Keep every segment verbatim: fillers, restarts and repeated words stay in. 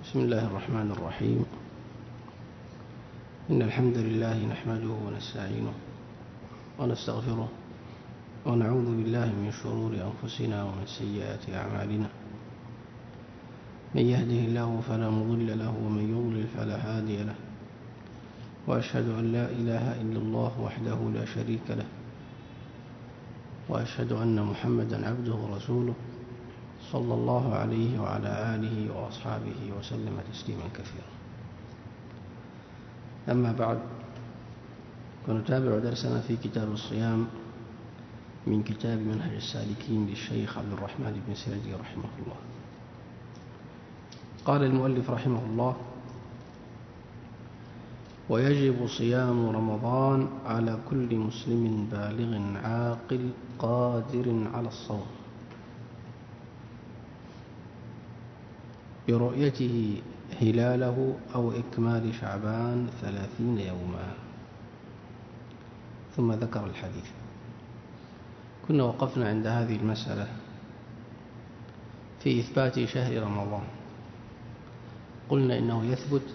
بسم الله الرحمن الرحيم. إن الحمد لله نحمده ونستعينه ونستغفره ونعوذ بالله من شرور أنفسنا ومن سيئات أعمالنا. من يهده الله فلا مضل له ومن يضلل فلا هادي له، وأشهد أن لا إله إلا الله وحده لا شريك له، وأشهد أن محمدا عبده ورسوله صلى الله عليه وعلى آله وأصحابه وسلم تسليما كثيرا. أما بعد، فنتابع درسنا في كتاب الصيام من كتاب منهج السالكين للشيخ عبد الرحمن بن سعدي رحمه الله. قال المؤلف رحمه الله: ويجب صيام رمضان على كل مسلم بالغ عاقل قادر على الصوم برؤيته هلاله أو إكمال شعبان ثلاثين يوما. ثم ذكر الحديث. كنا وقفنا عند هذه المسألة في إثبات شهر رمضان. قلنا إنه يثبت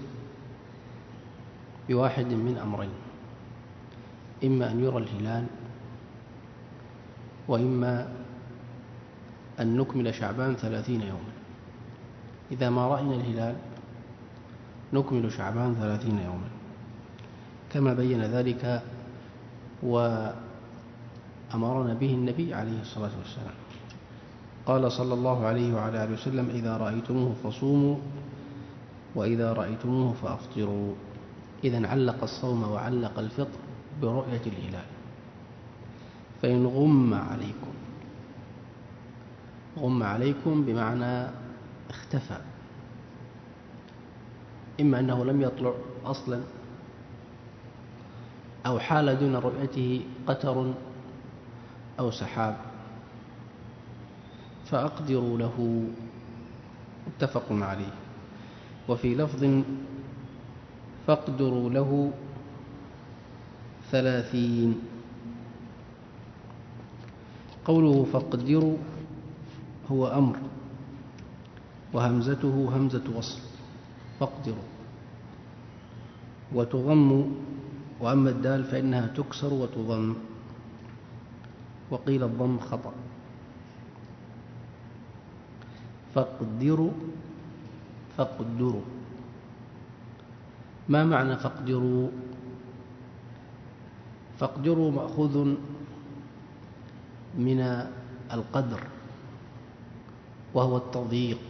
بواحد من أمرين: إما أن يرى الهلال، وإما أن نكمل شعبان ثلاثين يوما. إذا ما رأينا الهلال نكمل شعبان ثلاثين يوما، كما بين ذلك وأمرنا به النبي عليه الصلاة والسلام. قال صلى الله عليه وعلى آله وسلم: إذا رأيتموه فصوموا وإذا رأيتموه فأفطروا. إذن علق الصوم وعلق الفطر برؤية الهلال. فإن غم عليكم، غم عليكم بمعنى اختفى، إما أنه لم يطلع أصلا، أو حال دون رؤيته قتر أو سحاب، فأقدروا له. متفق عليه. وفي لفظ: فاقدروا له ثلاثين. قوله فاقدروا هو أمر، وهمزته همزة وصل، فاقدروا، وتضم، وأما الدال فإنها تكسر وتضم، وقيل الضم خطأ. فاقدروا فاقدروا. ما معنى فاقدروا؟ فاقدروا مأخوذ من القدر، وهو التضييق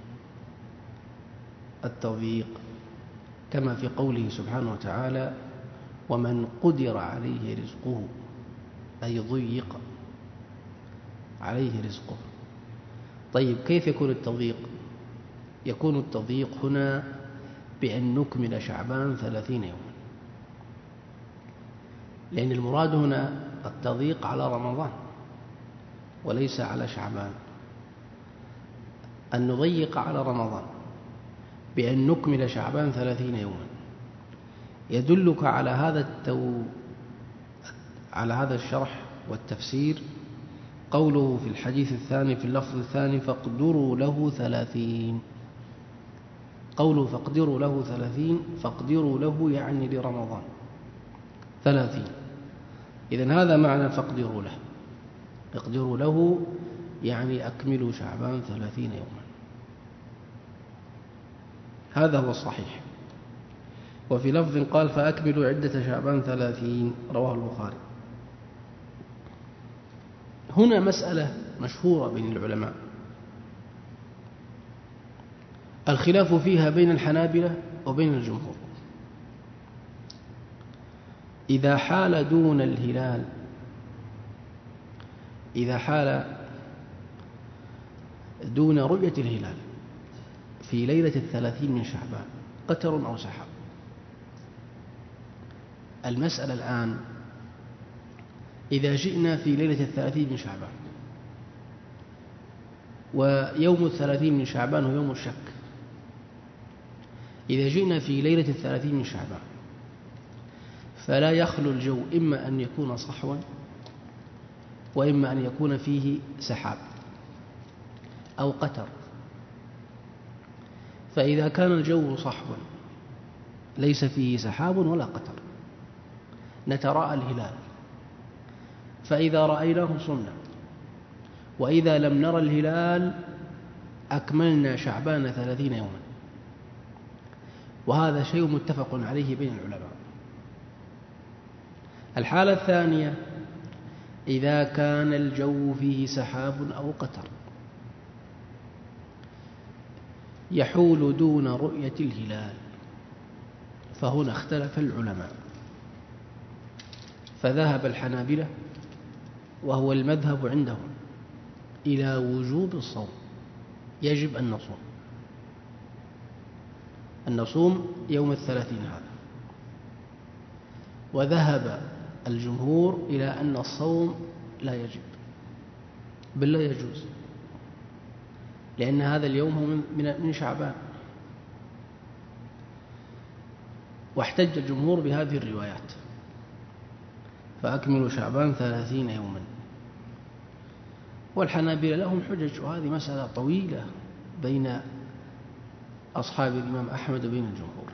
التضييق كما في قوله سبحانه وتعالى: ومن قدر عليه رزقه، أي ضيق عليه رزقه. طيب، كيف يكون التضييق؟ يكون التضييق هنا بأن نكمل شعبان ثلاثين يوما، لأن المراد هنا التضييق على رمضان وليس على شعبان. أن نضيق على رمضان بأن نكمل شعبان ثلاثين يوما يدلك على هذا التو... على هذا الشرح والتفسير قوله في الحديث الثاني في اللفظ الثاني: فاقدروا له ثلاثين. قوله فاقدروا له ثلاثين، فاقدروا له يعني لرمضان ثلاثين. إذن هذا معنى فاقدروا له. اقدروا له يعني أكملوا شعبان ثلاثين يوما. هذا هو الصحيح. وفي لفظ قال: فأكملوا عدة شعبان ثلاثين، رواه البخاري. هنا مسألة مشهورة بين العلماء، الخلاف فيها بين الحنابلة وبين الجمهور. إذا حال دون الهلال، إذا حال دون رؤية الهلال في ليلة الثلاثين من شعبان قتر أو سحاب. المسألة الآن: إذا جئنا في ليلة الثلاثين من شعبان، ويوم الثلاثين من شعبان هو يوم الشك، إذا جئنا في ليلة الثلاثين من شعبان فلا يخلو الجو إما أن يكون صحوا، وإما أن يكون فيه سحاب أو قتر. فإذا كان الجو صحوا ليس فيه سحاب ولا قطر نتراءى الهلال، فإذا رأيناه صمنا، وإذا لم نرى الهلال أكملنا شعبان ثلاثين يوما، وهذا شيء متفق عليه بين العلماء. الحالة الثانية إذا كان الجو فيه سحاب أو قطر يحول دون رؤية الهلال، فهنا اختلف العلماء، فذهب الحنابلة وهو المذهب عندهم إلى وجوب الصوم، يجب أن نصوم أن نصوم يوم الثلاثين هذا، وذهب الجمهور إلى أن الصوم لا يجب بل لا يجوز، لأن هذا اليوم هو من شعبان. واحتج الجمهور بهذه الروايات، فأكملوا شعبان ثلاثين يوما. والحنابلة لهم حجج، وهذه مسألة طويلة بين أصحاب الإمام أحمد وبين الجمهور،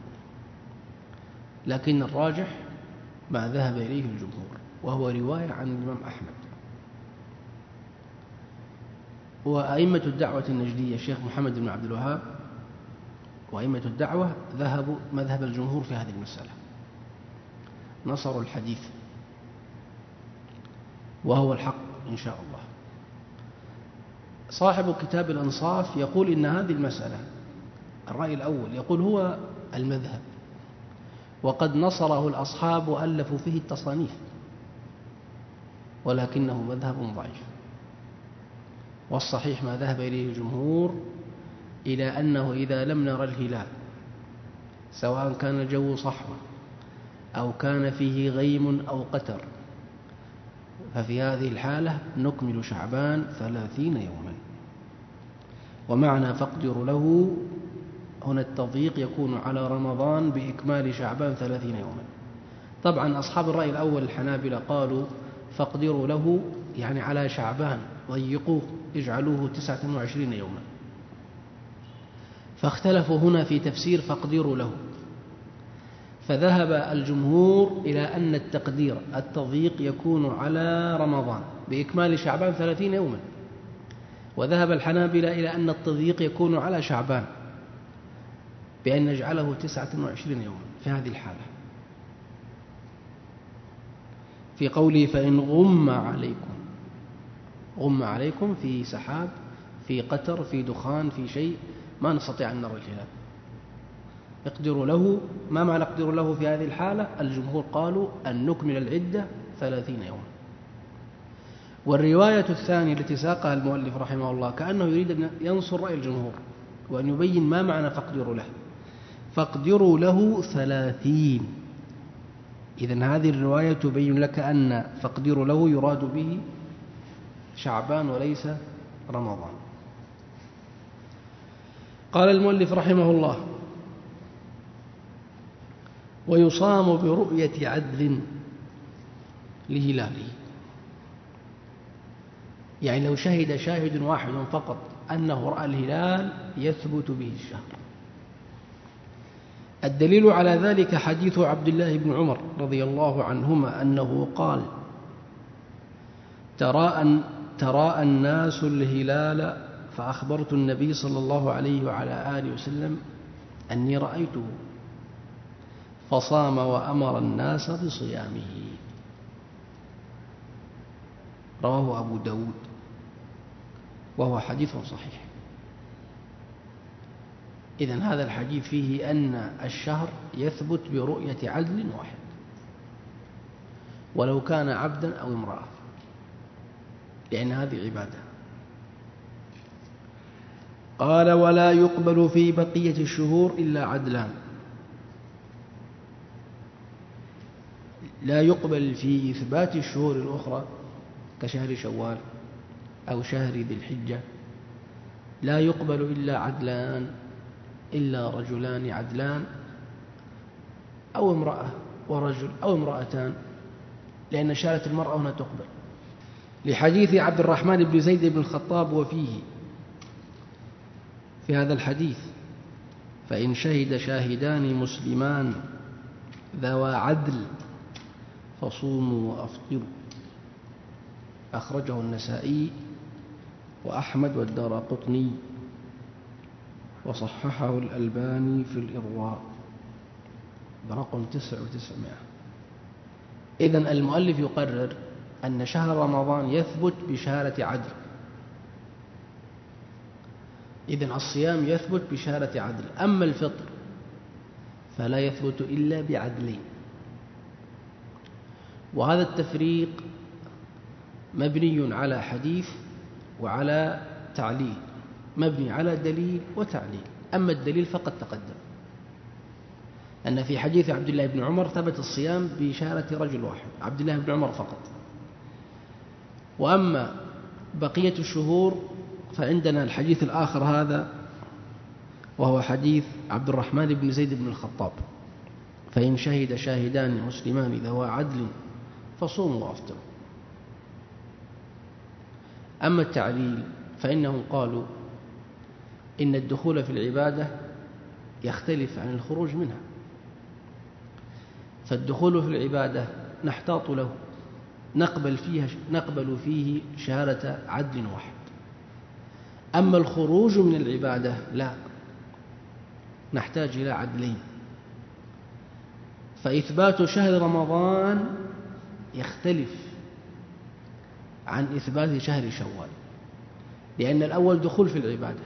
لكن الراجح ما ذهب إليه الجمهور، وهو رواية عن الإمام أحمد. وأئمة الدعوة النجدية الشيخ محمد بن عبد الوهاب وأئمة الدعوة ذهبوا مذهب الجمهور في هذه المسألة، نصروا الحديث وهو الحق إن شاء الله. صاحب كتاب الأنصاف يقول إن هذه المسألة الرأي الأول يقول هو المذهب، وقد نصره الأصحاب وألفوا فيه التصانيف، ولكنه مذهب ضعيف. والصحيح ما ذهب إليه الجمهور إلى أنه إذا لم نرى الهلال سواء كان الجو صحوا أو كان فيه غيم أو قتر، ففي هذه الحالة نكمل شعبان ثلاثين يوما. ومعنى فاقدر له هنا التضييق يكون على رمضان بإكمال شعبان ثلاثين يوما. طبعا أصحاب الرأي الأول الحنابلة قالوا فاقدروا له يعني على شعبان، ضيقوه اجعلوه تسعة وعشرين يوما، فاختلفوا هنا في تفسير فاقدروا له. فذهب الجمهور إلى أن التقدير التضييق يكون على رمضان بإكمال شعبان ثلاثين يوما، وذهب الحنابلة إلى أن التضييق يكون على شعبان بأن نجعله تسعة وعشرين يوما في هذه الحالة. في قوله فإن غم عليكم، غم عليكم في سحاب في قتر في دخان في شيء ما نستطيع أن نرى الهلال، اقدروا له. ما معنى اقدروا له في هذه الحالة؟ الجمهور قالوا أن نكمل العدة ثلاثين يوما. والرواية الثانية التي ساقها المؤلف رحمه الله كأنه يريد أن ينصر رأي الجمهور وأن يبين ما معنى فاقدروا له. فاقدروا له ثلاثين، إذن هذه الرواية تبين لك أن فاقدروا له يراد به شعبان وليس رمضان. قال المؤلف رحمه الله ويصام برؤية عدل لهلاله، يعني لو شهد شاهد واحد فقط أنه رأى الهلال يثبت به الشهر. الدليل على ذلك حديث عبد الله بن عمر رضي الله عنهما أنه قال تراءى تراءى الناس الهلال فأخبرت النبي صلى الله عليه وعلى آله وسلم أني رأيته فصام وأمر الناس بصيامه. رواه أبو داود وهو حديث صحيح. إذن هذا الحديث فيه أن الشهر يثبت برؤية عدل واحد ولو كان عبدا أو امرأة، لأن هذه عبادة. قال ولا يقبل في بقية الشهور إلا عدلان، لا يقبل في إثبات الشهور الأخرى كشهر شوال أو شهر ذي الحجة، لا يقبل إلا عدلان، إلا رجلان عدلان أو امرأة ورجل أو امرأتان، لأن شهادة المرأة هنا تقبل، لحديث عبد الرحمن بن زيد بن الخطاب. وفيه في هذا الحديث فإن شهد شاهدان مسلمان ذوى عدل فصوموا وأفطروا. أخرجه النسائي وأحمد والدارقطني وصححه الألباني في الإرواء برقم تسع وتسعمائة. إذن المؤلف يقرر أن شهر رمضان يثبت بشهادة عدل. إذن الصيام يثبت بشهادة عدل، أما الفطر فلا يثبت إلا بعدلين. وهذا التفريق مبني على حديث وعلى تعليل، مبني على دليل وتعليل. أما الدليل فقد تقدم أن في حديث عبد الله بن عمر ثبت الصيام بشهادة رجل واحد، عبد الله بن عمر فقط. وأما بقية الشهور فعندنا الحديث الآخر هذا، وهو حديث عبد الرحمن بن زيد بن الخطاب: فإن شهد شاهدان مسلمان ذوى عدل فصوموا وأفطروا. أما التعليل فإنهم قالوا إن الدخول في العبادة يختلف عن الخروج منها، فالدخول في العبادة نحتاط له، نقبل فيها نقبل فيه شهادة عدل واحد. أما الخروج من العبادة لا، نحتاج إلى عدلين. فإثبات شهر رمضان يختلف عن إثبات شهر شوال، لأن الأول دخول في العبادة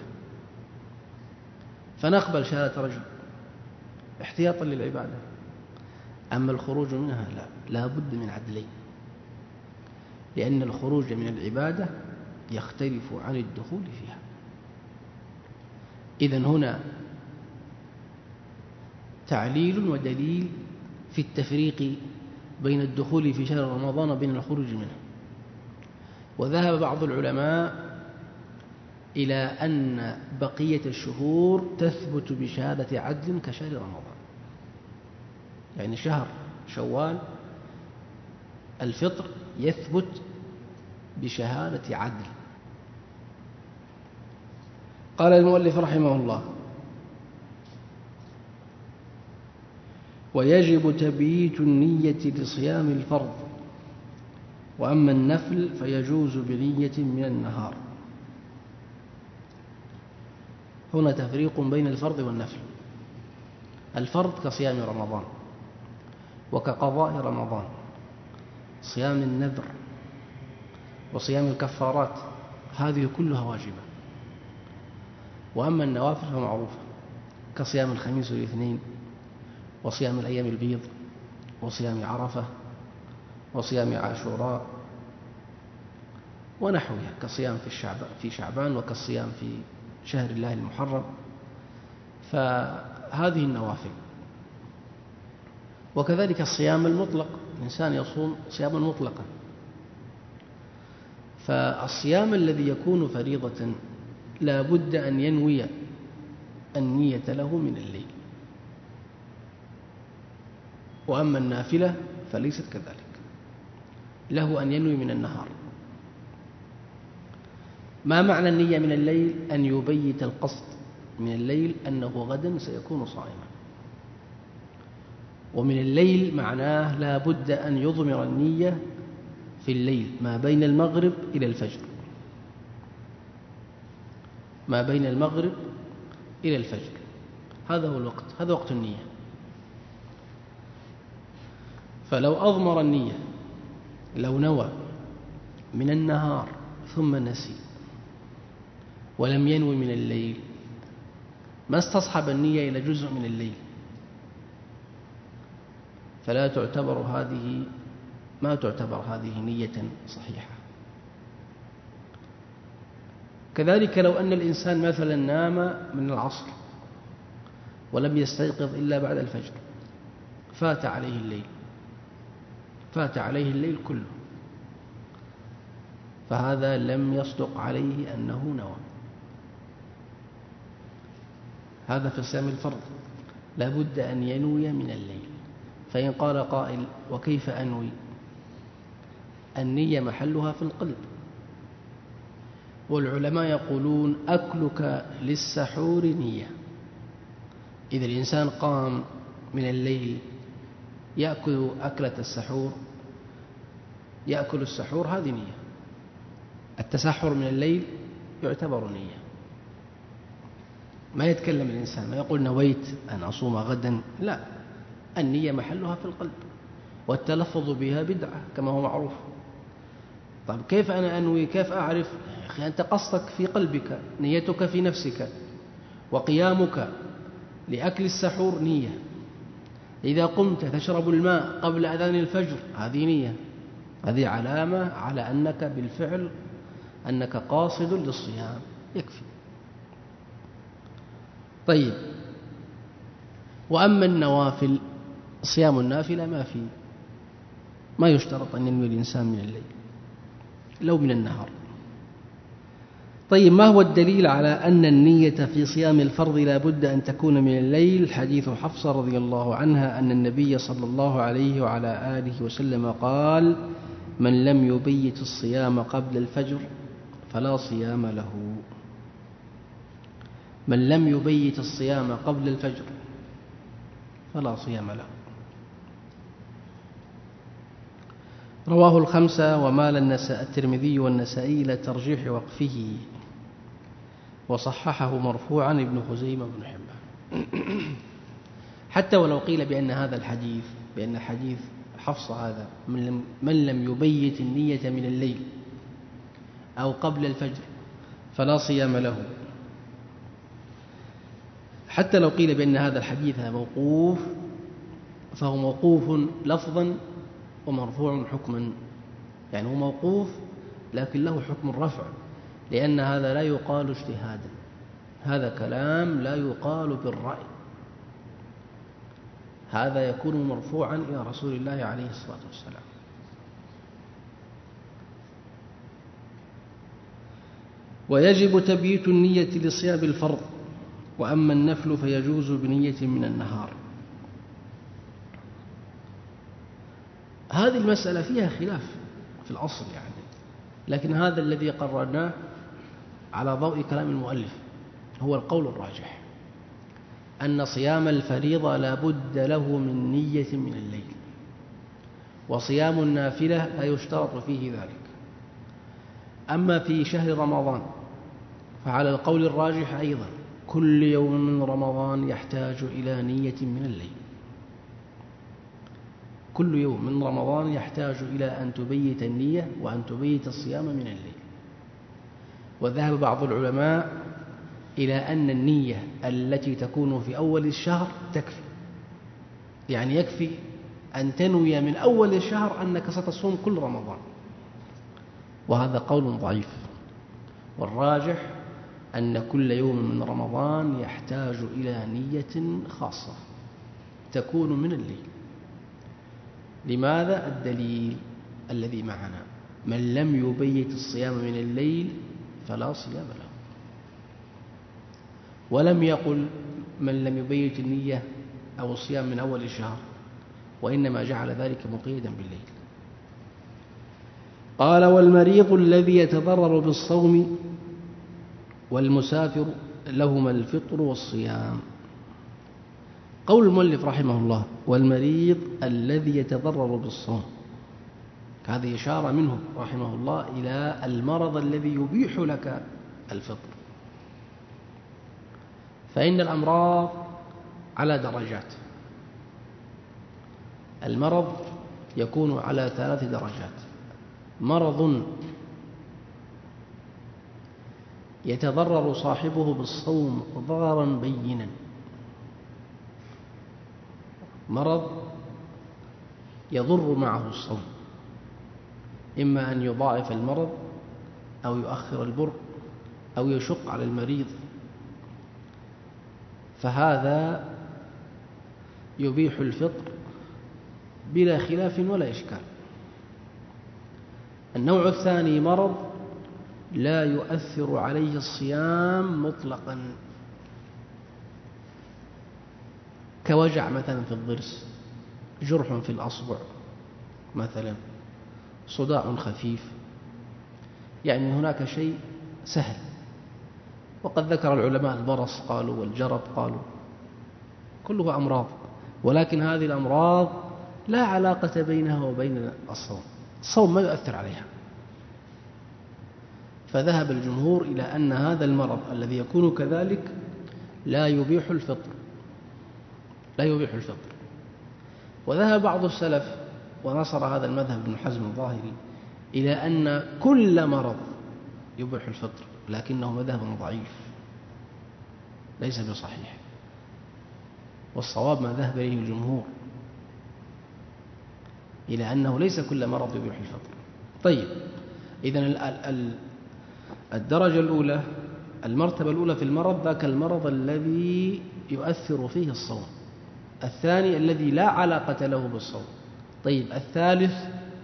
فنقبل شهادة رجل احتياطا للعبادة. أما الخروج منها لا، لا بد من عدلين، لأن الخروج من العبادة يختلف عن الدخول فيها. إذن هنا تعليل ودليل في التفريق بين الدخول في شهر رمضان وبين الخروج منه. وذهب بعض العلماء إلى أن بقية الشهور تثبت بشهادة عدل كشهر رمضان، يعني شهر شوال الفطر يثبت بشهادة عدل. قال المؤلف رحمه الله: ويجب تبييت النية لصيام الفرض، وأما النفل فيجوز بنية من النهار. هنا تفريق بين الفرض والنفل. الفرض كصيام رمضان وكقضاء رمضان، صيام النذر وصيام الكفارات، هذه كلها واجبة. وأما النوافل فمعروفة كصيام الخميس والاثنين وصيام الأيام البيض وصيام عرفة وصيام عاشوراء ونحوها، كصيام في الشعبان في شعبان وكالصيام في شهر الله المحرم. فهذه النوافل. وكذلك الصيام المطلق، الإنسان يصوم صياما مطلقا. فالصيام الذي يكون فريضة لا بد أن ينوي النية له من الليل. وأما النافلة فليست كذلك، له أن ينوي من النهار. ما معنى النية من الليل؟ أن يبيت القصد من الليل أنه غدا سيكون صائما. ومن الليل معناه لا بد أن يضمر النية في الليل ما بين المغرب إلى الفجر، ما بين المغرب إلى الفجر، هذا هو الوقت، هذا وقت النية. فلو أضمر النية، لو نوى من النهار ثم نسي ولم ينوي من الليل، ما استصحب النية إلى جزء من الليل، فلا تعتبر هذه ما تعتبر هذه نية صحيحة. كذلك لو أن الإنسان مثلا نام من العصر ولم يستيقظ إلا بعد الفجر، فات عليه الليل، فات عليه الليل كله، فهذا لم يصدق عليه أنه نوى. هذا في صيام الفرض لا بد أن ينوي من الليل. فإن قال قائل: وكيف أنوي؟ النية محلها في القلب. والعلماء يقولون: أكلك للسحور نية، إذا الإنسان قام من الليل يأكل أكلة السحور، يأكل السحور، هذه نية. التسحر من الليل يعتبر نية. ما يتكلم الإنسان، ما يقول نويت أن أصوم غدا، لا، النية محلها في القلب، والتلفظ بها بدعة كما هو معروف. طيب كيف أنا أنوي؟ كيف أعرف؟ يا أخي أنت قصدك في قلبك، نيتك في نفسك، وقيامك لأكل السحور نية. إذا قمت تشرب الماء قبل أذان الفجر هذه نية، هذه علامة على أنك بالفعل أنك قاصد للصيام، يكفي. طيب، وأما النوافل، صيام النافلة ما في، ما يشترط أن ينوي الإنسان من الليل، لو من النهار. طيب، ما هو الدليل على أن النية في صيام الفرض لا بد أن تكون من الليل؟ حديث حفصة رضي الله عنها أن النبي صلى الله عليه وعلى آله وسلم قال: من لم يبيت الصيام قبل الفجر فلا صيام له. من لم يبيت الصيام قبل الفجر فلا صيام له. رواه الخمسة ومال الترمذي والنسائي إلى ترجيح وقفه، وصححه مرفوعا ابن خزيمة بن حبان. حتى ولو قيل بأن هذا الحديث، بأن حديث حفصة هذا من لم, من لم يبيت النية من الليل أو قبل الفجر فلا صيام له، حتى لو قيل بأن هذا الحديث موقوف، فهو موقوف لفظا ومرفوع حكما. يعني هو موقوف لكن له حكم الرفع، لأن هذا لا يقال اجتهادا، هذا كلام لا يقال بالرأي، هذا يكون مرفوعا إلى رسول الله عليه الصلاة والسلام. ويجب تبييت النية لصيام الفرض، وأما النفل فيجوز بنية من النهار. هذه المسألة فيها خلاف في الأصل يعني، لكن هذا الذي قررناه على ضوء كلام المؤلف هو القول الراجح، أن صيام الفريضة لا بد له من نية من الليل، وصيام النافلة لا يشترط فيه ذلك. أما في شهر رمضان فعلى القول الراجح أيضا كل يوم من رمضان يحتاج إلى نية من الليل، كل يوم من رمضان يحتاج إلى أن تبيت النية وأن تبيت الصيام من الليل. وذهب بعض العلماء إلى أن النية التي تكون في أول الشهر تكفي، يعني يكفي أن تنوي من أول الشهر أنك ستصوم كل رمضان، وهذا قول ضعيف. والراجح أن كل يوم من رمضان يحتاج إلى نية خاصة تكون من الليل. لماذا؟ الدليل الذي معنا: من لم يبيت الصيام من الليل فلا صيام له. ولم يقل من لم يبيت النية أو الصيام من أول الشهر، وإنما جعل ذلك مقيدا بالليل. قال: والمريض الذي يتضرر بالصوم والمسافر لهما الفطر والصيام. قول المؤلف رحمه الله: والمريض الذي يتضرر بالصوم، هذه إشارة منه رحمه الله إلى المرض الذي يبيح لك الفطر. فإن الأمراض على درجات، المرض يكون على ثلاث درجات: مرض يتضرر صاحبه بالصوم ضررا بينا، مرض يضر معه الصوم، إما أن يضاعف المرض أو يؤخر البر أو يشق على المريض، فهذا يبيح الفطر بلا خلاف ولا إشكال. النوع الثاني مرض لا يؤثر عليه الصيام مطلقا، كوجع مثلا في الضرس، جرح في الأصبع مثلا، صداع خفيف، يعني هناك شيء سهل. وقد ذكر العلماء البرص قالوا، والجرب قالوا، كلها أمراض، ولكن هذه الأمراض لا علاقة بينها وبين الصوم، الصوم ما يؤثر عليها. فذهب الجمهور إلى أن هذا المرض الذي يكون كذلك لا يبيح الفطر، لا يبيح الفطر. وذهب بعض السلف ونصر هذا المذهب ابن حزم الظاهري إلى أن كل مرض يبيح الفطر، لكنه مذهب ضعيف ليس بصحيح، والصواب ما ذهب إليه الجمهور إلى أنه ليس كل مرض يبيح الفطر. طيب، إذن الدرجة الأولى، المرتبة الأولى في المرض ذاك المرض الذي يؤثر فيه الصوم. الثاني الذي لا علاقة له بالصوم. طيب، الثالث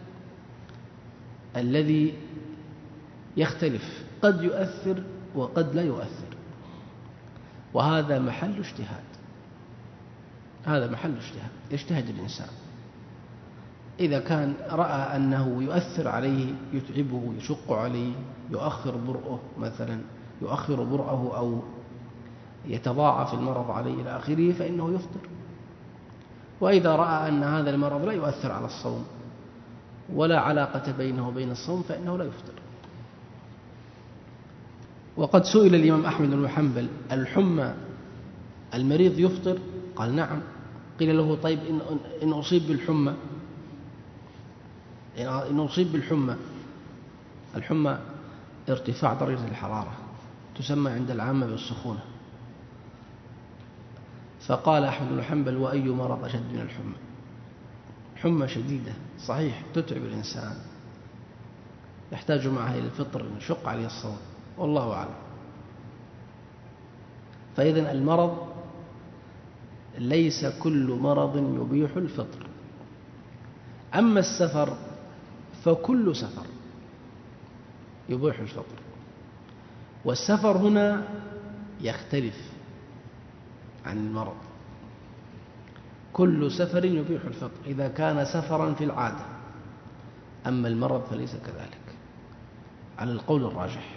الذي يختلف، قد يؤثر وقد لا يؤثر، وهذا محل اجتهاد، هذا محل اجتهاد، يجتهد الإنسان. إذا كان رأى أنه يؤثر عليه، يتعبه، يشق عليه، يؤخر برؤه مثلا، يؤخر برؤه أو يتضاعف المرض عليه إلى آخره، فإنه يفطر. وإذا رأى أن هذا المرض لا يؤثر على الصوم ولا علاقة بينه وبين الصوم فإنه لا يفطر. وقد سئل الإمام أحمد بن حنبل: الحمى المريض يفطر؟ قال: نعم. قيل له: طيب، إن أصيب بالحمى، إن أصيب بالحمى، الحمى ارتفاع درجة الحرارة، تسمى عند العامة بالسخونة. فقال أحمد بن حنبل: وأي مرض أشد من الحمى؟ حمى شديدة صحيح تتعب الإنسان، يحتاج معها إلى الفطر، يشق عليه الصوم، والله أعلم. فإذن المرض ليس كل مرض يبيح الفطر. أما السفر فكل سفر يبيح الفطر، والسفر هنا يختلف عن المرض. كل سفر يبيح الفطر إذا كان سفرا في العادة، أما المرض فليس كذلك على القول الراجح.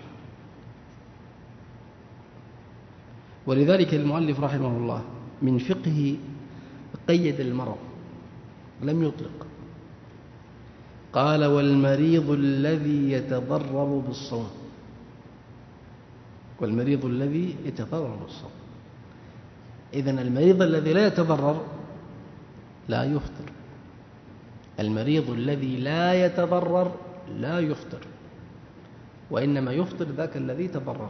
ولذلك المؤلف رحمه الله من فقهه قيد المرض، لم يطلق. قال: والمريض الذي يتضرر بالصوم، والمريض الذي يتضرر بالصوم. إذن المريض الذي لا يتضرر لا يفطر، المريض الذي لا يتضرر لا يفطر، وإنما يفطر ذاك الذي تضرر.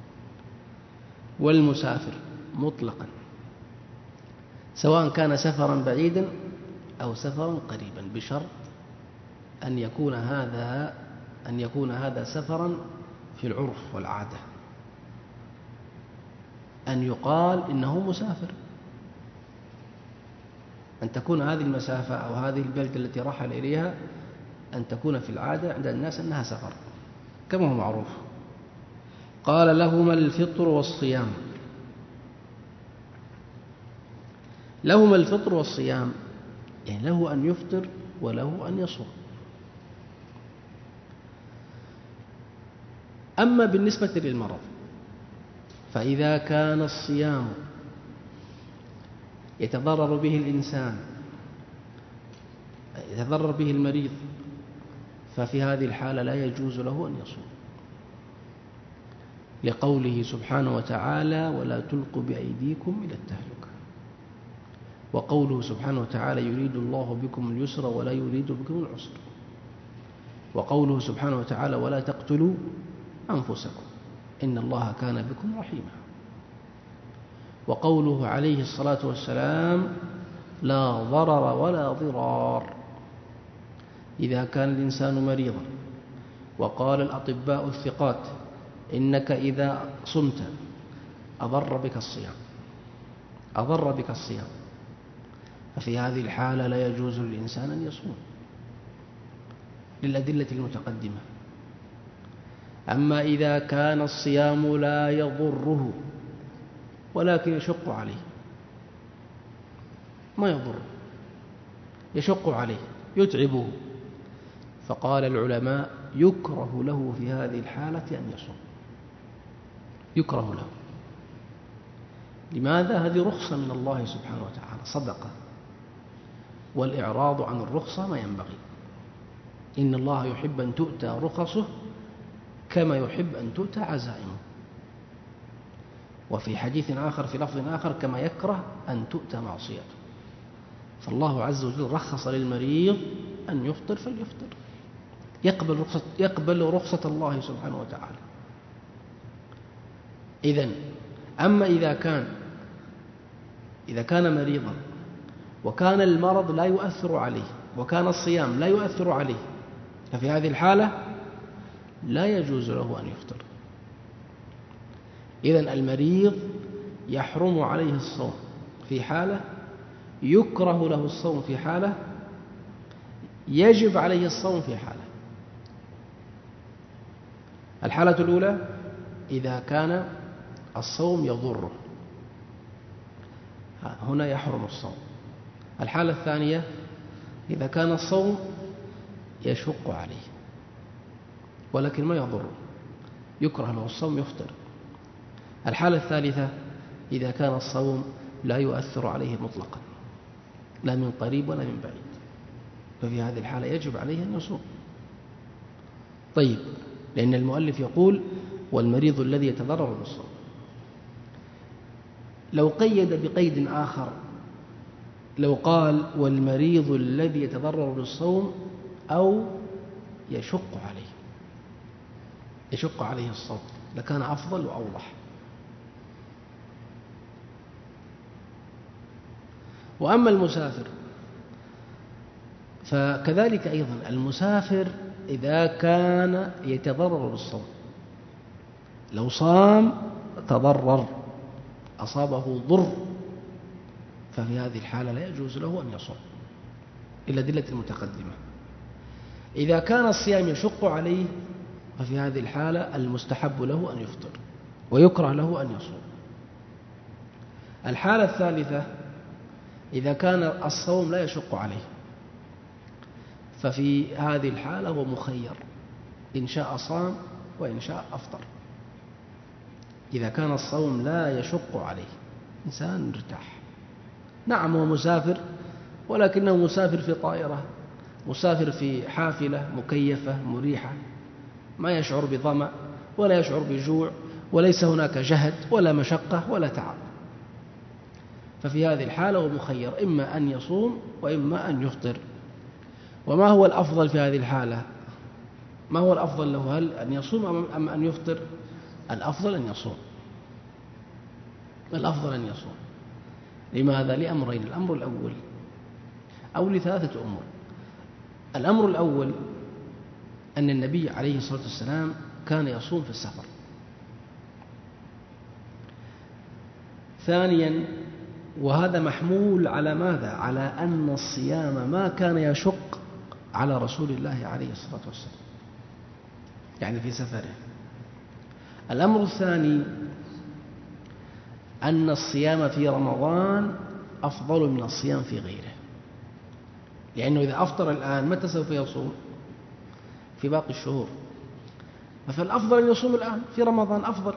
والمسافر مطلقا، سواء كان سفرا بعيدا أو سفرا قريبا، بشرط أن يكون هذا أن يكون هذا سفرا في العرف والعادة، أن يقال إنه مسافر، أن تكون هذه المسافة أو هذه البلدة التي رحل إليها أن تكون في العادة عند الناس أنها سفر كما هو معروف. قال: لهما الفطر والصيام. لهما الفطر والصيام يعني له أن يفطر وله أن يصوم. أما بالنسبة للمرض فإذا كان الصيام يتضرر به الإنسان، يتضرر به المريض، ففي هذه الحالة لا يجوز له أن يصوم، لقوله سبحانه وتعالى: ولا تلقوا بأيديكم إلى التهلكة. وقوله سبحانه وتعالى: يريد الله بكم اليسر ولا يريد بكم العسر. وقوله سبحانه وتعالى: ولا تقتلوا أنفسكم إن الله كان بكم رحيما. وقوله عليه الصلاة والسلام: لا ضرر ولا ضرار. إذا كان الإنسان مريضا وقال الأطباء الثقات إنك إذا صمت أضر بك الصيام أضر بك الصيام ففي هذه الحالة لا يجوز للإنسان أن يصوم للأدلة المتقدمة. أما إذا كان الصيام لا يضره ولكن يشق عليه، ما يضر، يشق عليه، يتعبه، فقال العلماء: يكره له في هذه الحالة أن يصوم، يكره له. لماذا؟ هذه رخصة من الله سبحانه وتعالى، صدقة، والإعراض عن الرخصة ما ينبغي. إن الله يحب أن تؤتى رخصه كما يحب أن تؤتى عزائمه، وفي حديث آخر في لفظ آخر كما يكره أن تؤتى معصيته. فالله عز وجل رخص للمريض أن يفطر فليفطر، يقبل رخصة, يقبل رخصة الله سبحانه وتعالى. إذن أما إذا كان إذا كان مريضا وكان المرض لا يؤثر عليه وكان الصيام لا يؤثر عليه، ففي هذه الحالة لا يجوز له أن يفطر. إذن المريض يحرم عليه الصوم في حالة، يكره له الصوم في حالة، يجب عليه الصوم في حالة. الحالة الأولى إذا كان الصوم يضره، هنا يحرم الصوم. الحالة الثانية إذا كان الصوم يشق عليه ولكن ما يضره، يكره له الصوم يفطر. الحالة الثالثة إذا كان الصوم لا يؤثر عليه مطلقا، لا من قريب ولا من بعيد، ففي هذه الحالة يجب عليه أن يصوم. طيب، لأن المؤلف يقول والمريض الذي يتضرر بالصوم. لو قيد بقيد آخر، لو قال والمريض الذي يتضرر بالصوم أو يشق عليه يشق عليه الصوم لكان أفضل وأوضح. وأما المسافر فكذلك أيضا، المسافر إذا كان يتضرر بالصوم، لو صام تضرر أصابه ضر، ففي هذه الحالة لا يجوز له أن يصوم إلا الأدلة المتقدمة. إذا كان الصيام يشق عليه ففي هذه الحالة المستحب له أن يفطر ويكره له أن يصوم. الحالة الثالثة إذا كان الصوم لا يشق عليه، ففي هذه الحالة هو مخير، إن شاء صام وإن شاء أفطر. إذا كان الصوم لا يشق عليه، إنسان مرتاح، نعم هو مسافر ولكنه مسافر في طائرة، مسافر في حافلة مكيفة مريحة، ما يشعر بظمأ ولا يشعر بجوع وليس هناك جهد ولا مشقة ولا تعب، ففي هذه الحالة هو مخير، إما أن يصوم وإما أن يفطر. وما هو الأفضل في هذه الحالة؟ ما هو الأفضل له؟ هل أن يصوم أم أن يفطر؟ الأفضل أن يصوم، الأفضل أن يصوم. لماذا؟ لأمرين. الأمر الأول أو لثلاثة أمور. الأمر الأول أن النبي عليه الصلاة والسلام كان يصوم في السفر. ثانيا، وهذا محمول على ماذا؟ على أن الصيام ما كان يشق على رسول الله عليه الصلاة والسلام، يعني في سفره. الأمر الثاني أن الصيام في رمضان أفضل من الصيام في غيره، لأنه إذا أفطر الآن متى سوف يصوم؟ في باقي الشهور، فالأفضل أن يصوم الآن في رمضان أفضل.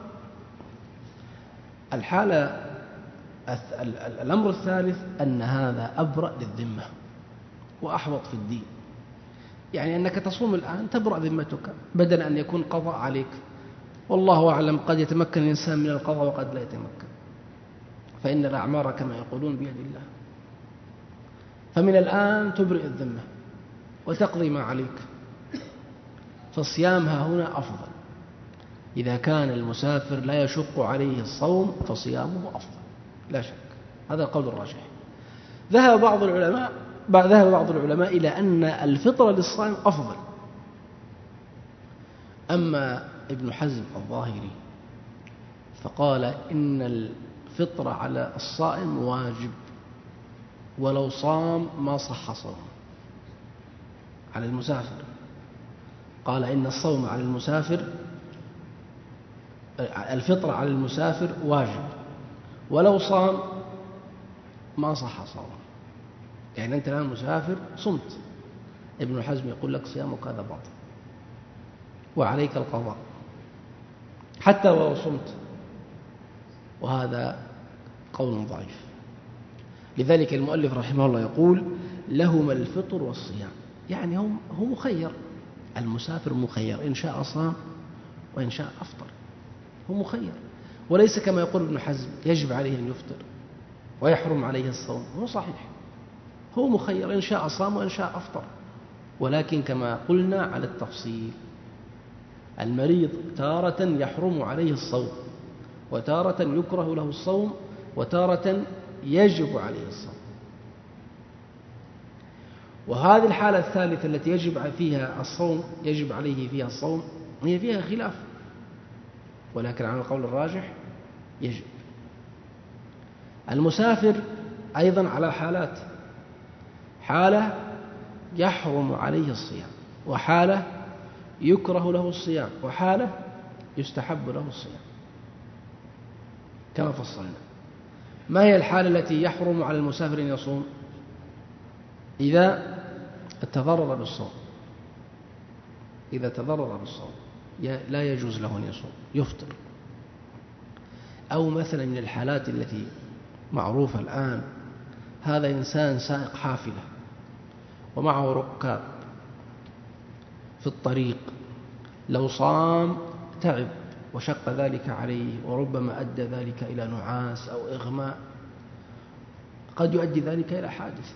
الحالة الأمر الثالث أن هذا أبرأ للذمة وأحوط في الدين، يعني أنك تصوم الآن تبرأ ذمتك بدل أن يكون قضاء عليك، والله أعلم قد يتمكن الإنسان من القضاء وقد لا يتمكن، فإن الأعمار كما يقولون بيد الله. فمن الآن تبرئ الذمة وتقضي ما عليك، فالصيام ها هنا أفضل. إذا كان المسافر لا يشق عليه الصوم فصيامه أفضل لا شك، هذا القول الراجح. ذهب بعض العلماء ذهب بعض العلماء إلى أن الفطر للصائم أفضل. أما ابن حزم الظاهري فقال إن الفطر على الصائم واجب، ولو صام ما صح صومه. على المسافر قال إن الصوم على المسافر، الفطر على المسافر واجب، ولو صام ما صح صومه. يعني أنت الآن مسافر صمت، ابن حزم يقول لك صيامك هذا باطل وعليك القضاء حتى ولو صمت، وهذا قول ضعيف. لذلك المؤلف رحمه الله يقول لهما الفطر والصيام، يعني هم هو مخير، المسافر مخير، إن شاء صام وإن شاء أفطر، هو مخير، وليس كما يقول ابن حزم يجب عليه أن يفطر ويحرم عليه الصوم. هو صحيح، هو مخير، إن شاء صام وإن شاء أفطر، ولكن كما قلنا على التفصيل. المريض تارة يحرم عليه الصوم، وتارة يكره له الصوم، وتارة يجب عليه الصوم. وهذه الحالة الثالثة التي يجب فيها الصوم، يجب عليه فيها الصوم، هي فيها خلاف، ولكن على القول الراجح يجب. المسافر أيضا على حالات، حالة يحرم عليه الصيام، وحالة يكره له الصيام، وحالة يستحب له الصيام كما فصلنا. ما هي الحالة التي يحرم على المسافر أن يصوم؟ إذا تضرر بالصوم، إذا تضرر بالصوم لا يجوز له أن يصوم، يفطر. أو مثلا من الحالات التي معروفة الآن، هذا إنسان سائق حافلة ومعه ركاب في الطريق، لو صام تعب وشق ذلك عليه، وربما أدى ذلك إلى نعاس أو إغماء، قد يؤدي ذلك إلى حادث،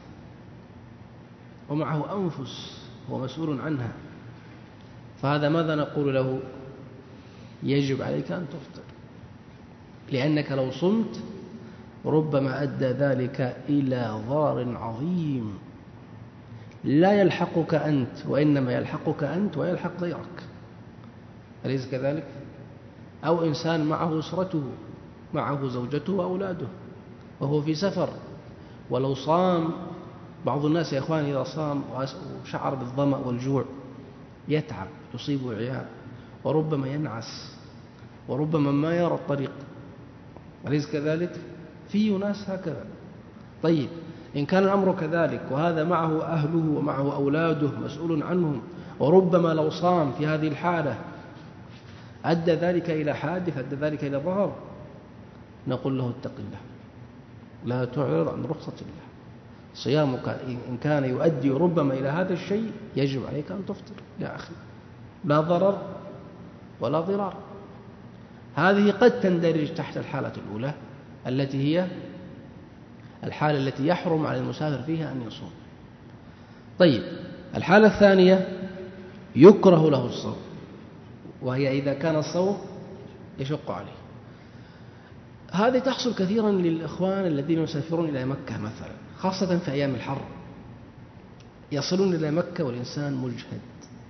ومعه أنفس هو مسؤول عنها، فهذا ماذا نقول له؟ يجب عليك أن تفطر، لأنك لو صمت ربما أدى ذلك إلى ضرر عظيم لا يلحقك أنت، وإنما يلحقك أنت ويلحق غيرك، أليس كذلك؟ أو إنسان معه أسرته، معه زوجته وأولاده وهو في سفر، ولو صام، بعض الناس يا أخوان إذا صام وشعر بالظمأ والجوع يتعب، يصيبه عياء، وربما ينعس، وربما ما يرى الطريق، أليس كذلك؟ في ناس هكذا. طيب إن كان الأمر كذلك، وهذا معه أهله ومعه أولاده مسؤول عنهم، وربما لو صام في هذه الحالة أدى ذلك إلى حادث، أدى ذلك إلى ضرر، نقول له اتق الله، لا تعرض عن رخصة الله، صيامك إن كان يؤدي ربما إلى هذا الشيء يجب عليك أن تفطر يا أخي، لا ضرر ولا ضرار. هذه قد تندرج تحت الحالة الأولى التي هي الحالة التي يحرم على المسافر فيها أن يصوم. طيب الحالة الثانية يكره له الصوم، وهي إذا كان الصوم يشق عليه. هذه تحصل كثيرا للإخوان الذين يسافرون إلى مكة مثلا، خاصة في أيام الحر، يصلون إلى مكة والإنسان مجهد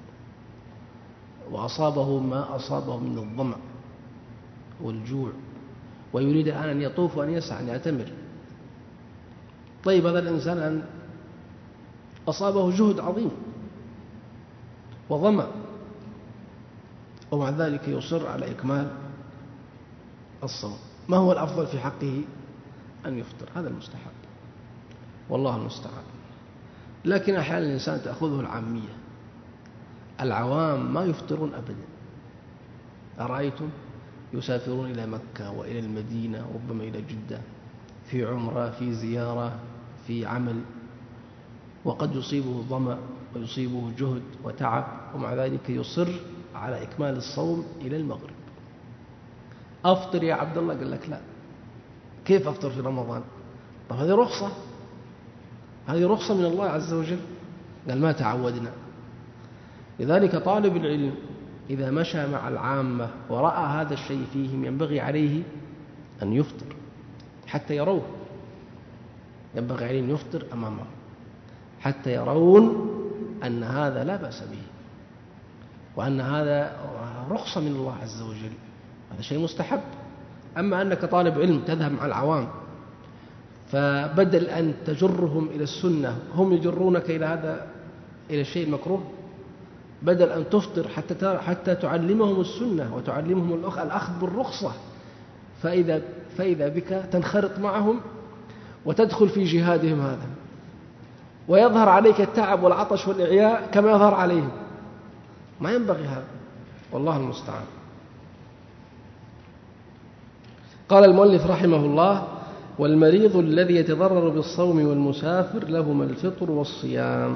وأصابه ما أصابه من الظمأ والجوع، ويريد الآن أن يطوف وأن يسعى أن يعتمر. طيب هذا الإنسان أن أصابه جهد عظيم وظمأ، ومع ذلك يصر على إكمال الصوم، ما هو الأفضل في حقه؟ أن يفطر، هذا المستحب والله المستعان. لكن أحيانا الإنسان تأخذه العامية، العوام ما يفطرون أبدا. أرأيتم يسافرون إلى مكة وإلى المدينة وربما إلى جدة في عمرة، في زيارة، في عمل، وقد يصيبه ظمأ ويصيبه جهد وتعب، ومع ذلك يصر على إكمال الصوم إلى المغرب. أفطر يا عبد الله، قال لك لا، كيف أفطر في رمضان؟ طب هذه رخصة، هذه رخصة من الله عز وجل، قال ما تعودنا. لذلك طالب العلم إذا مشى مع العامة ورأى هذا الشيء فيهم ينبغي عليه أن يفطر حتى يروه، ينبغي عليه أن يفطر أمامهم حتى يرون أن هذا لا بأس به، وأن هذا رخصة من الله عز وجل، هذا شيء مستحب. أما أنك طالب علم تذهب مع العوام، فبدل أن تجرهم إلى السنة هم يجرونك إلى هذا، إلى الشيء المكروه، بدل أن تفطر حتى حتى تعلمهم السنة وتعلمهم الأخذ بالرخصة، فإذا فإذا بك تنخرط معهم وتدخل في جهادهم هذا، ويظهر عليك التعب والعطش والإعياء كما يظهر عليهم، ما ينبغي هذا، والله المستعان. قال المؤلف رحمه الله: والمريض الذي يتضرر بالصوم والمسافر لهما الفطر والصيام.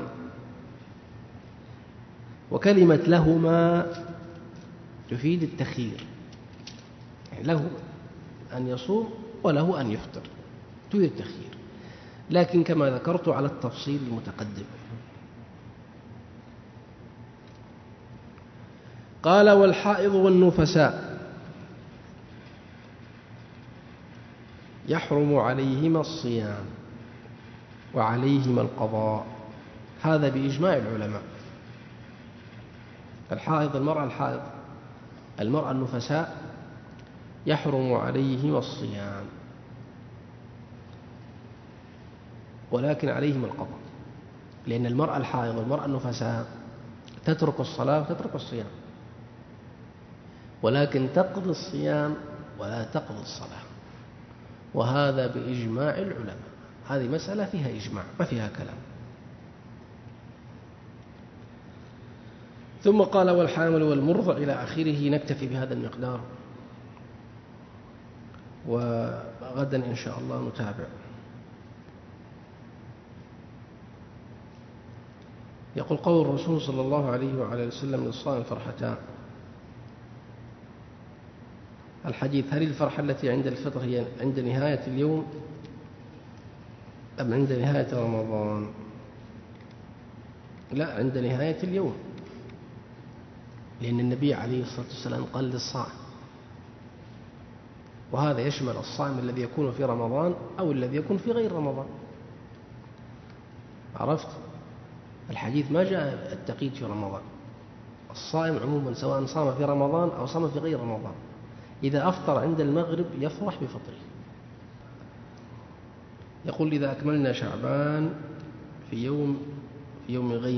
وكلمة لهما تفيد التخيير، يعني له أن يصوم وله أن يفطر، تفيد التخيير، لكن كما ذكرت على التفصيل المتقدم. قال والحائض والنفساء يحرم عليهما الصيام وعليهما القضاء، هذا بإجماع العلماء. الحائض، المرأة الحائض، المرأة النفساء يحرم عليهما الصيام ولكن عليهما القضاء، لأن المرأة الحائض والمرأة النفساء تترك الصلاة وتترك الصيام، ولكن تقضي الصيام ولا تقضي الصلاة، وهذا بإجماع العلماء. هذه مسألة فيها إجماع ما فيها كلام. ثم قال والحامل والمرضع إلى آخره. نكتفي بهذا المقدار، وغدا إن شاء الله نتابع. يقول قول الرسول صلى الله عليه وعلى وسلم للصائم فرحتان. الحديث: هل الفرحة التي عند الفطر هي عند نهاية اليوم أم عند نهاية رمضان؟ لا، عند نهاية اليوم، لأن النبي عليه الصلاة والسلام قال للصائم، وهذا يشمل الصائم الذي يكون في رمضان أو الذي يكون في غير رمضان. عرفت؟ الحديث ما جاء التقييد في رمضان، الصائم عموما سواء صام في رمضان أو صام في غير رمضان، إذا أفطر عند المغرب يفرح بفطره. يقول: إذا أكملنا شعبان في يوم في يوم غيم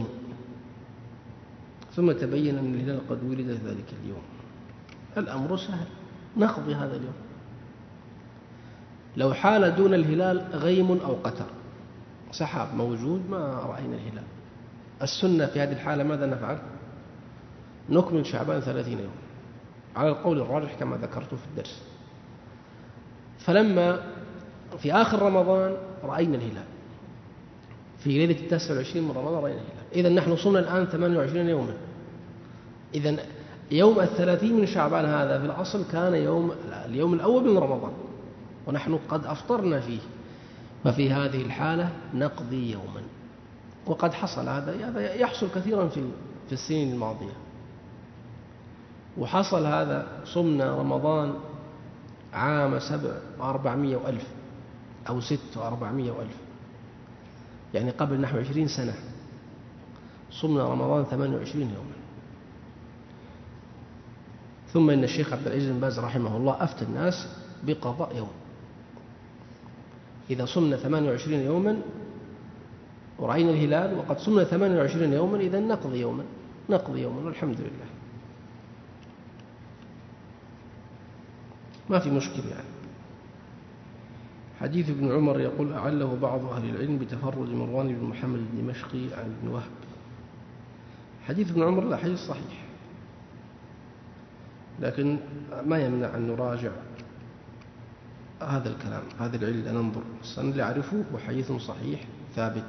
ثم تبين أن الهلال قد ولد ذلك اليوم، الأمر سهل، نقضي هذا اليوم. لو حال دون الهلال غيم أو قتر، سحاب موجود ما رأينا الهلال، السنة في هذه الحالة ماذا نفعل؟ نكمل شعبان ثلاثين يوم على القول الراجح كما ذكرت في الدرس. فلما في آخر رمضان رأينا الهلال، في ليلة التاسع والعشرين من رمضان رأينا الهلال، إذن نحن صمنا الآن ثمانية وعشرين يوما. إذن يوم الثلاثين من شعبان هذا في الأصل كان يوم اليوم الأول من رمضان، ونحن قد أفطرنا فيه، ففي هذه الحالة نقضي يوما. وقد حصل هذا، هذا يحصل كثيرا في في السنين الماضية، وحصل هذا. صمنا رمضان عام سبع وأربعمائة وألف أو ست وأربعمائة وألف، يعني قبل نحو عشرين سنة صمنا رمضان ثمانية وعشرين يوما. ثم إن الشيخ عبد العزيز بن باز رحمه الله أفتى الناس بقضاء يوم. إذا صمنا ثمانية وعشرين يوما ورأينا الهلال وقد صمنا ثمانية وعشرين يوما، إذا نقضي يوما، نقضي يوما والحمد لله، ما في مشكلة يعني. حديث ابن عمر يقول: أعله بعض أهل العلم بتفرد مروان بن محمد الدمشقي عن ابن وهب. حديث ابن عمر لا، حديث صحيح، لكن ما يمنع أن نراجع هذا الكلام، هذه العلة ننظر. السند اللي أعرفه هو حديث صحيح ثابت،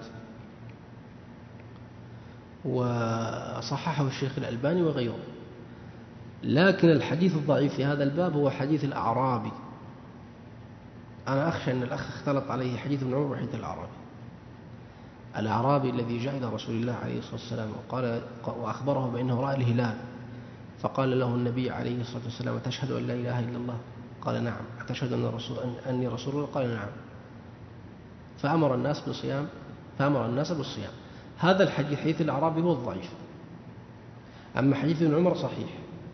وصححه الشيخ الألباني وغيره. لكن الحديث الضعيف في هذا الباب هو حديث الأعرابي. أنا أخشى أن الأخ اختلط عليه حديث ابن عمر وحديث الأعرابي. الأعرابي الذي جاء إلى رسول الله عليه الصلاة والسلام وقال وأخبره بأنه رأى الهلال، فقال له النبي عليه الصلاة والسلام: تشهد أن لا إله إلا الله؟ قال: نعم. أتشهد أن رسول أني رسول الله؟ قال: نعم. فأمر الناس بالصيام، فأمر الناس بالصيام. هذا الحديث حديث الأعرابي هو الضعيف، أما حديث ابن عمر صحيح.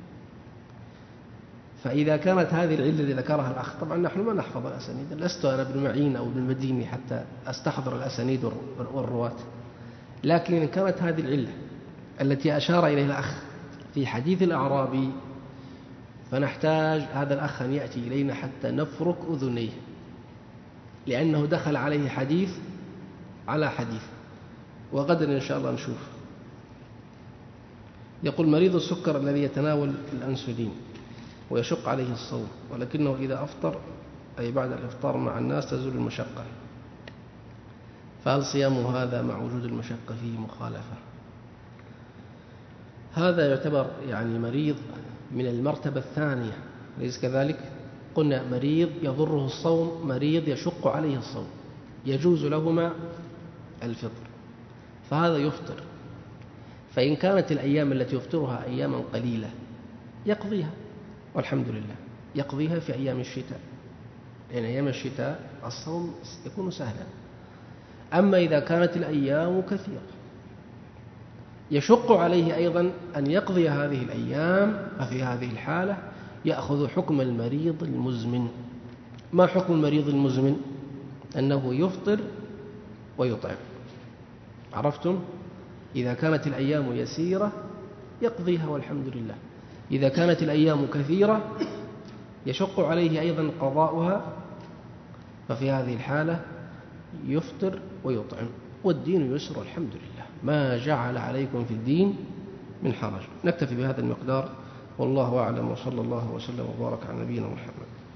فإذا كانت هذه العلة التي ذكرها الأخ، طبعا نحن ما نحفظ الأسانيد، لست أنا ابن معين أو ابن المديني حتى أستحضر الأسانيد والرواة، لكن إن كانت هذه العلة التي أشار إليها الأخ في حديث الأعرابي، فنحتاج هذا الأخ أن يأتي إلينا حتى نفرك أذنيه، لأنه دخل عليه حديث على حديث، وغدا إن شاء الله نشوف. يقول: مريض السكر الذي يتناول الأنسولين ويشق عليه الصوم، ولكنه إذا أفطر أي بعد الإفطار مع الناس تزول المشقة، فهل صيام هذا مع وجود المشقة فيه مخالفة؟ هذا يعتبر يعني مريض من المرتبة الثانية، ليس كذلك؟ قلنا مريض يضره الصوم، مريض يشق عليه الصوم، يجوز لهما الفطر، فهذا يفطر. فإن كانت الأيام التي يفطرها أياما قليلة يقضيها والحمد لله، يقضيها في أيام الشتاء، لأن أيام الشتاء الصوم يكون سهلا. أما إذا كانت الأيام كثيرة يشق عليه أيضا أن يقضي هذه الأيام، ففي هذه الحالة يأخذ حكم المريض المزمن. ما حكم المريض المزمن؟ أنه يفطر ويطعم. عرفتم؟ إذا كانت الأيام يسيرة يقضيها والحمد لله، إذا كانت الأيام كثيرة يشق عليه أيضا قضاؤها، ففي هذه الحالة يفطر ويطعم، والدين يسر والحمد لله، ما جعل عليكم في الدين من حرج. نكتفي بهذا المقدار، والله أعلم، وصلى الله وسلم وبارك على نبينا محمد.